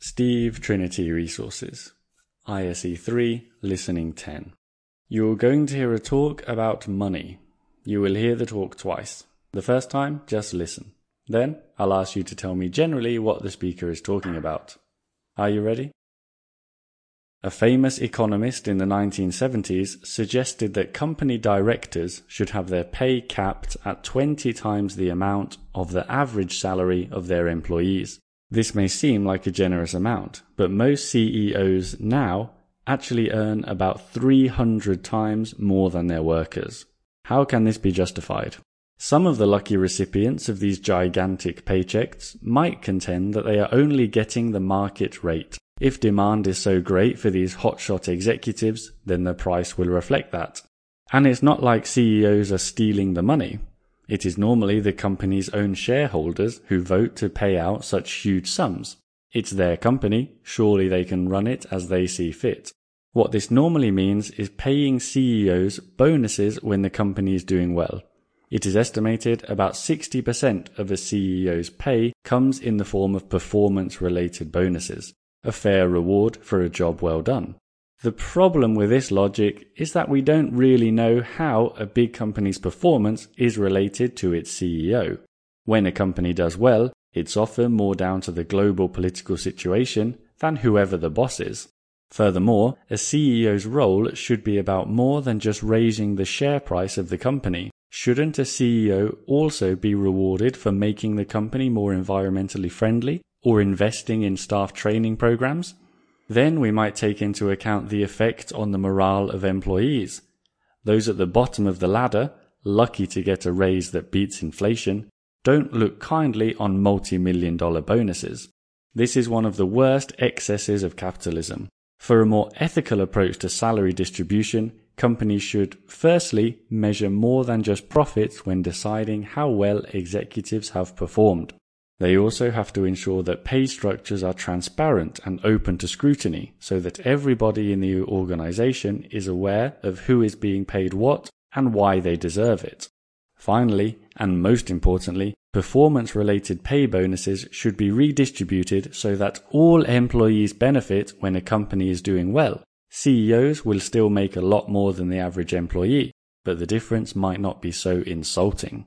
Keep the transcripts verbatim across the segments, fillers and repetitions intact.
Steve, Trinity Resources, I S E three, Listening ten. You're going to hear a talk about money. You will hear the talk twice. The first time, just listen. Then, I'll ask you to tell me generally what the speaker is talking about. Are you ready? A famous economist in the nineteen seventies suggested that company directors should have their pay capped at twenty times the amount of the average salary of their employees. This may seem like a generous amount, but most C E Os now actually earn about three hundred times more than their workers. How can this be justified? Some of the lucky recipients of these gigantic paychecks might contend that they are only getting the market rate. If demand is so great for these hotshot executives, then the price will reflect that. And it's not like C E Os are stealing the money. It is normally the company's own shareholders who vote to pay out such huge sums. It's their company, surely they can run it as they see fit. What this normally means is paying C E Os bonuses when the company is doing well. It is estimated about sixty percent of a C E O's pay comes in the form of performance-related bonuses, a fair reward for a job well done. The problem with this logic is that we don't really know how a big company's performance is related to its C E O. When a company does well, it's often more down to the global political situation than whoever the boss is. Furthermore, a C E O's role should be about more than just raising the share price of the company. Shouldn't a C E O also be rewarded for making the company more environmentally friendly or investing in staff training programs? Then we might take into account the effect on the morale of employees. Those at the bottom of the ladder, lucky to get a raise that beats inflation, don't look kindly on multi-million dollar bonuses. This is one of the worst excesses of capitalism. For a more ethical approach to salary distribution, companies should firstly measure more than just profits when deciding how well executives have performed. They also have to ensure that pay structures are transparent and open to scrutiny so that everybody in the organization is aware of who is being paid what and why they deserve it. Finally, and most importantly, performance-related pay bonuses should be redistributed so that all employees benefit when a company is doing well. C E Os will still make a lot more than the average employee, but the difference might not be so insulting.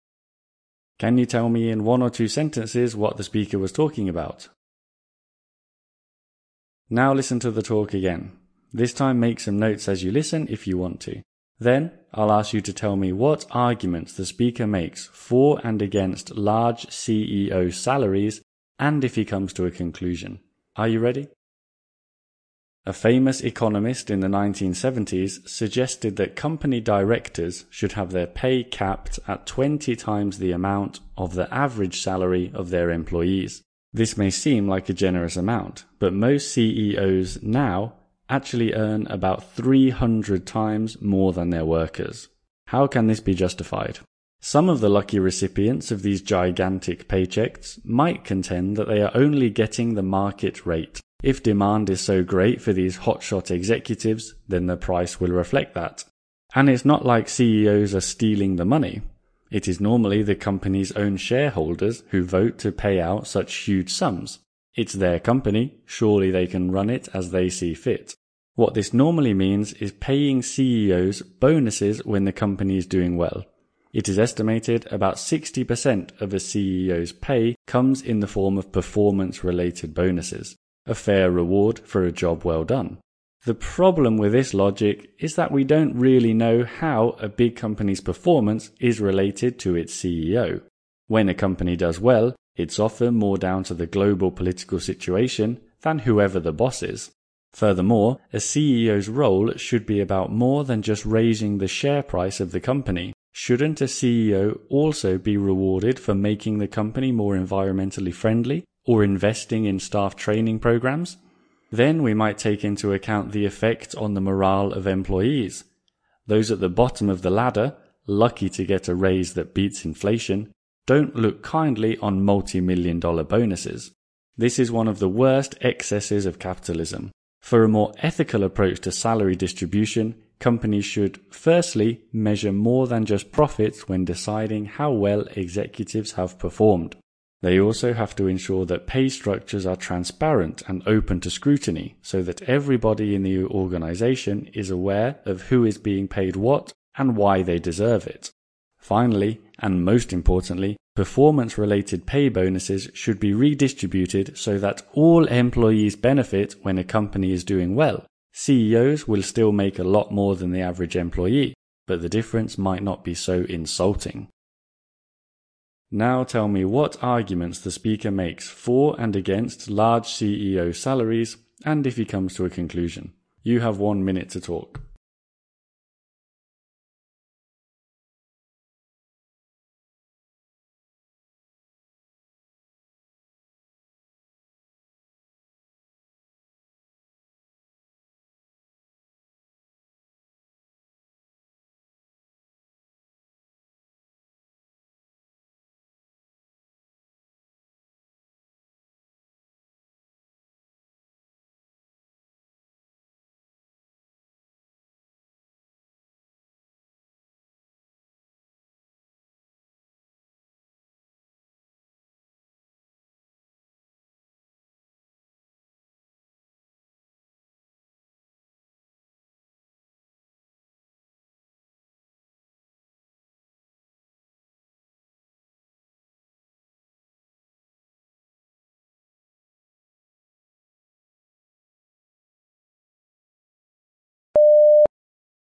Can you tell me in one or two sentences what the speaker was talking about? Now listen to the talk again. This time make some notes as you listen if you want to. Then I'll ask you to tell me what arguments the speaker makes for and against large C E O salaries and if he comes to a conclusion. Are you ready? A famous economist in the nineteen seventies suggested that company directors should have their pay capped at twenty times the amount of the average salary of their employees. This may seem like a generous amount, but most C E Os now actually earn about three hundred times more than their workers. How can this be justified? Some of the lucky recipients of these gigantic paychecks might contend that they are only getting the market rate. If demand is so great for these hotshot executives, then the price will reflect that. And it's not like C E Os are stealing the money. It is normally the company's own shareholders who vote to pay out such huge sums. It's their company, surely they can run it as they see fit. What this normally means is paying C E Os bonuses when the company is doing well. It is estimated about sixty percent of a C E O's pay comes in the form of performance-related bonuses, a fair reward for a job well done. The problem with this logic is that we don't really know how a big company's performance is related to its C E O. When a company does well, it's often more down to the global political situation than whoever the boss is. Furthermore, a C E O's role should be about more than just raising the share price of the company. Shouldn't a C E O also be rewarded for making the company more environmentally friendly or investing in staff training programs? Then we might take into account the effect on the morale of employees. Those at the bottom of the ladder, lucky to get a raise that beats inflation, don't look kindly on multi-million dollar bonuses. This is one of the worst excesses of capitalism. For a more ethical approach to salary distribution, companies should firstly measure more than just profits when deciding how well executives have performed. They also have to ensure that pay structures are transparent and open to scrutiny, so that everybody in the organization is aware of who is being paid what and why they deserve it. Finally, and most importantly, performance-related pay bonuses should be redistributed so that all employees benefit when a company is doing well. C E Os will still make a lot more than the average employee, but the difference might not be so insulting. Now tell me what arguments the speaker makes for and against large C E O salaries, and if he comes to a conclusion. You have one minute to talk.